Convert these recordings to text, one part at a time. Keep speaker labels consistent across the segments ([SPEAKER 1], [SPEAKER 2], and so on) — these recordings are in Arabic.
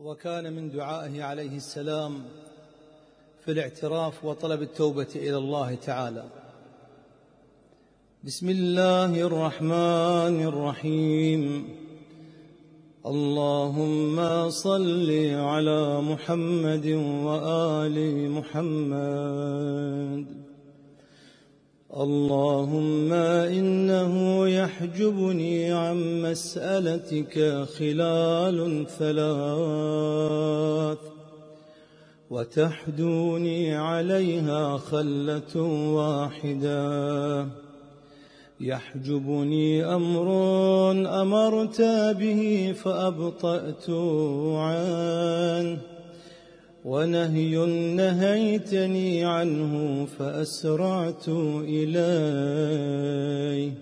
[SPEAKER 1] وكان من دعائه عليه السلام في الاعتراف وطلب التوبة إلى الله تعالى: بسم الله الرحمن الرحيم. اللهم صل على محمد وآل محمد. اللهم إنه يحجبني عن مسألتك خلال ثلاث، وتحدوني عليها خلة واحدة. يحجبني أمر أمرت به فأبطأت عنه، ونهي نهيتني عنه فأسرعت إليه،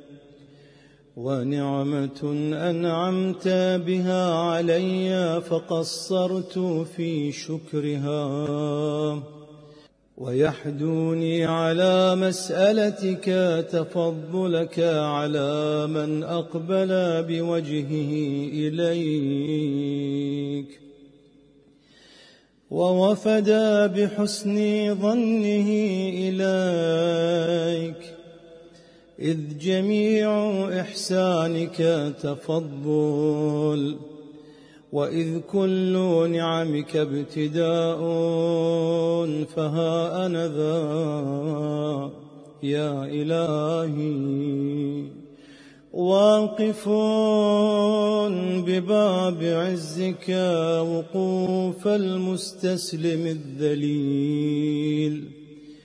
[SPEAKER 1] ونعمة أنعمت بها علي فقصرت في شكرها. ويحدوني على مسألتك تفضلك على من أقبل بوجهه إليك، ووفد بحسن ظنه إليك، إذ جميع إحسانك تفضل، وإذ كل نعمك ابتداء، فها أنا ذا يا إلهي واقف بباب عزك وقوف المستسلم الذليل،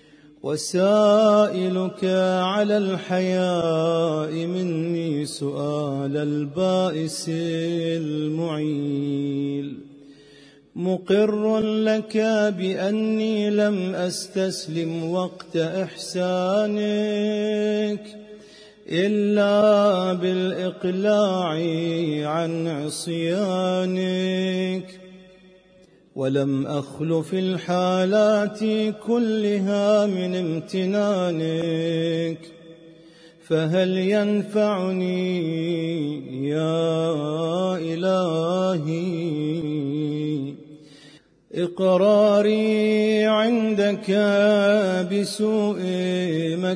[SPEAKER 1] وسائلك على الحياء مني سؤال البائس المعيل، مقر لك بأني لم أستسلم وقت إحسانك إلا بالإقلاع عن عصيانك، ولم أخل في الحالات كلها من امتنانك، فهل ينفعني يا إلهي إقراري عندك بسوء ما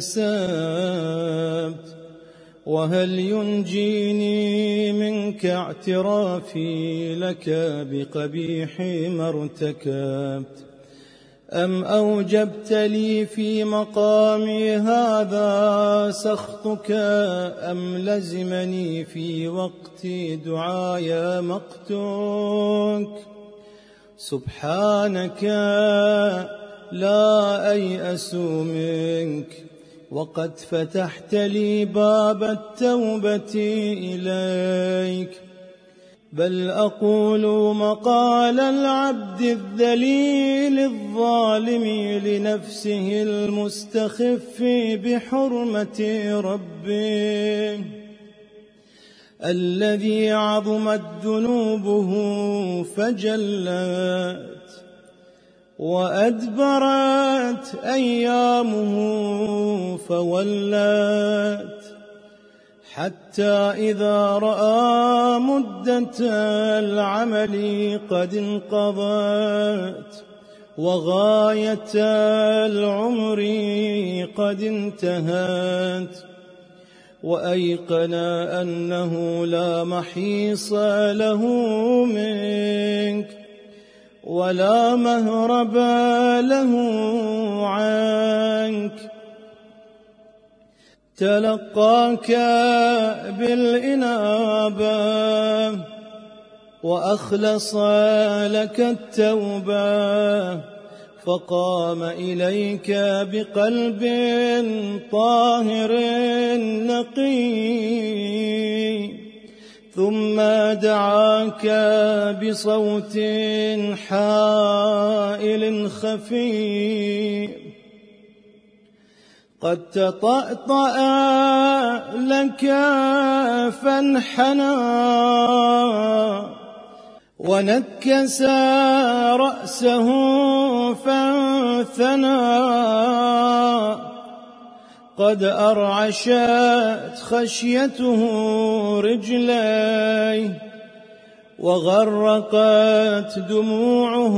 [SPEAKER 1] اكتسبت؟ وهل ينجيني منك اعترافي لك بقبيح ما ارتكبت؟ أم أوجبت لي في مقامي هذا سخطك، أم لزمني في وقت دعايا مقتك؟ سبحانك لا أيأس منك، وقد فتحت لي باب التوبة إليك، بل أقول مقال العبد الذليل الظالم لنفسه المستخف بحرمة ربه، الذي عظمت ذنوبه فجلت، وأدبرت أيامه فولت، حتى إذا رأى مدة العمل قد انقضت، وغاية العمر قد انتهت، وأيقن أنه لا محيص له منك، ولا مهرب له عنك، تلقاك بالإنابة، وأخلص لك التوبة، فقام إليك بقلب طاهر نقي، ثم دعاك بصوت حائل خفي، قد تطأطأ لك فانحنى، ونكس رأسه فانثنى، قد أرعشت خشيته رجليه، وغرقت دموعه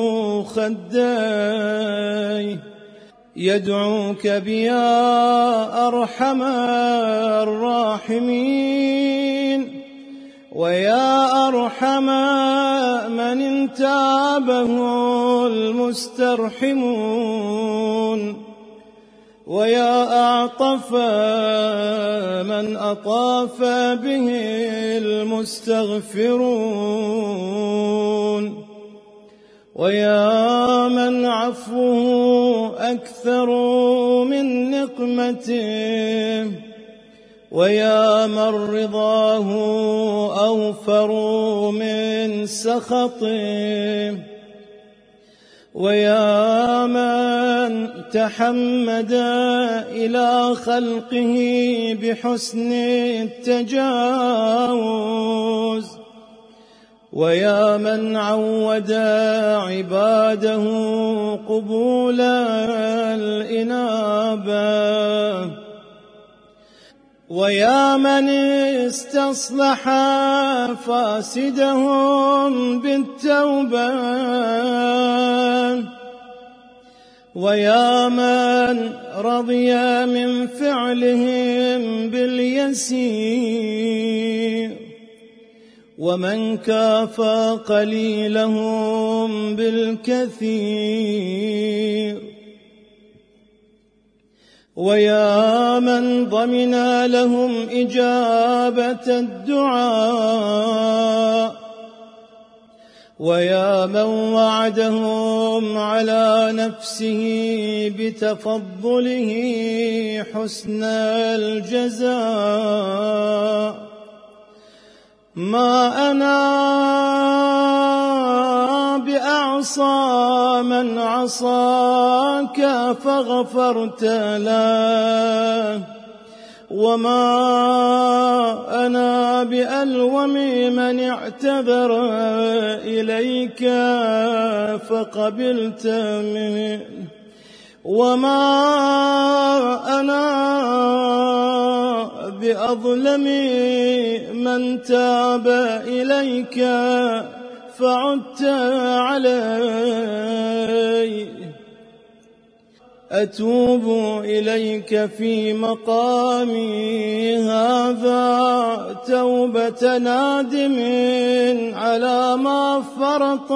[SPEAKER 1] خديه، يدعوك بيا أرحم الراحمين ويا أرحم من انتابه المسترحمون، ويا أعطف من أطاف به المستغفرون، ويا من عفوه أكثر من نقمته، ويا من رضاه أوفر من سخطه، ويا من تحمد إلى خلقه بحسن التجاوز، ويا من عود عباده قبول الإنابة، ويا من استصلح فاسدهم بالتوبة، ويا من رضي من فعلهم باليسير، ومن كافى قليلهم بالكثير، ويا من ضمن لهم إجابة الدعاء، ويا من وعدهم على نفسه بتفضله حسن الجزاء. ما أنا بأعصى من عصاك فغفرت له، وما أنا بألوم من اعتذر إليك فقبلت منه، وما أنا بأظلم من تاب إليك فعدت عليه. أتوب إليك في مقامي هذا توبة نادم على ما فرط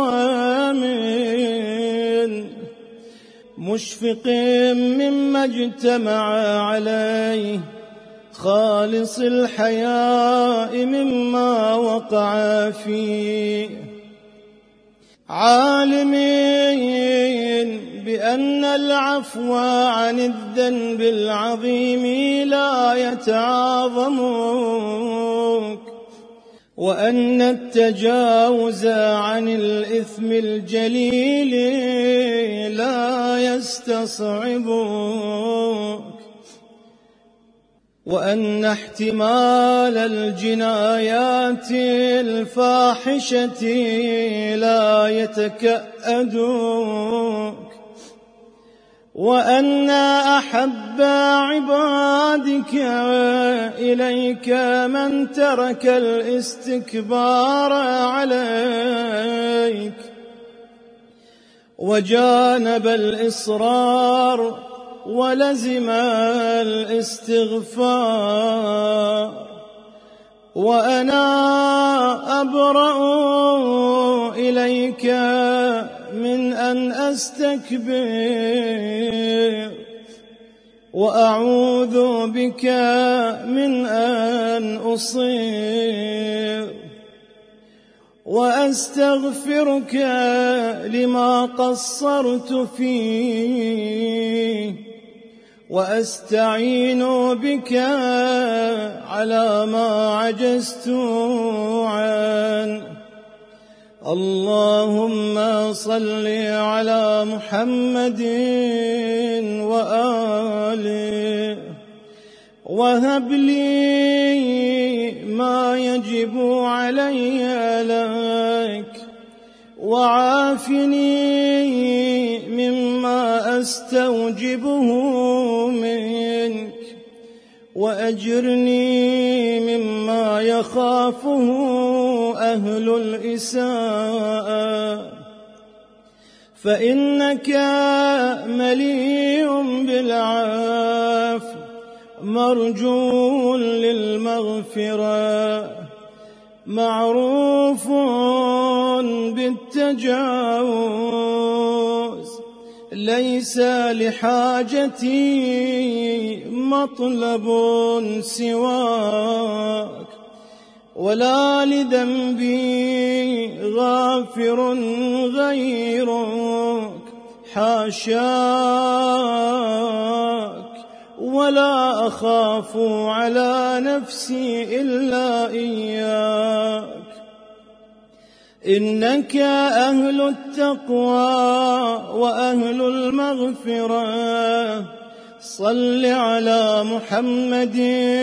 [SPEAKER 1] من مشفق مما اجتمع عليه، خالص الحياء مما وقع فيه، عالمين بأن العفو عن الذنب العظيم لا يتعاظمك، وأن التجاوز عن الإثم الجليل لا يستصعبك، وأن احتمال الجنايات الفاحشة لا يتكأدك، وأن أحب عبادك إليك من ترك الاستكبار عليك وجانب الإصرار ولزم الاستغفار، وأنا أبرأ إليك من أن أستكبر، وأعوذ بك من أن أصير، وأستغفرك لما قصرت فيه، وأستعين بك على ما عجزت عنه. اللهم صل على محمد وآله، وهب لي ما يجب علي لك، وعافني مما أستوجبه منك، وأجرني مما يخافه أهل الإساءة، فإنك مليء بالعفو مرجو للمغفرة، معروف بالتجاوز، ليس لحاجتي مطلب سواك، ولا لذنبي غافر غيرك حاشاك، ولا أخاف على نفسي إلا إياك. إنك أهل التقوى وأهل المغفرة، صل على محمد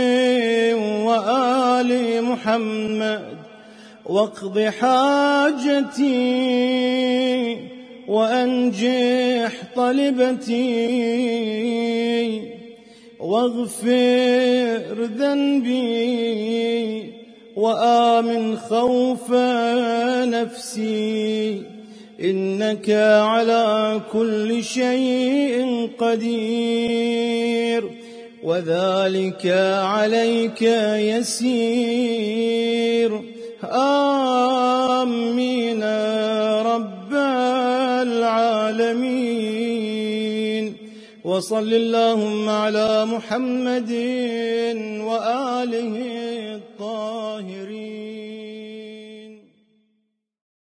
[SPEAKER 1] وآل محمد، واقض حاجتي وأنجح طلبتي، واغفر ذنبي وآمن خوف نفسي، إنك على كل شيء قدير، وذلك عليك يسير. آمين رب العالمين. وصل اللهم على محمد وآله الطاهرين.